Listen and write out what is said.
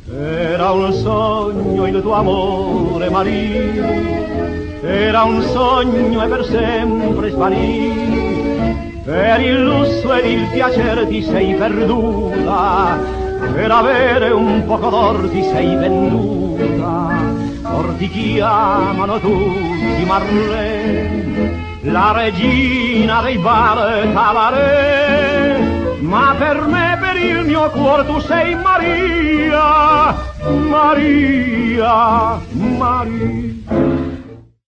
Era un sogno il tuo amore, Maria, era un sogno e per sempre svanì. Per il lusso ed il piacere ti sei perduta, per avere un poco d'or ti sei venduta. Or ti chiamano tutti Marlene, la regina dei bar cabaret, ma per me, per il mio cuore tu sei Maria, Maria, Maria.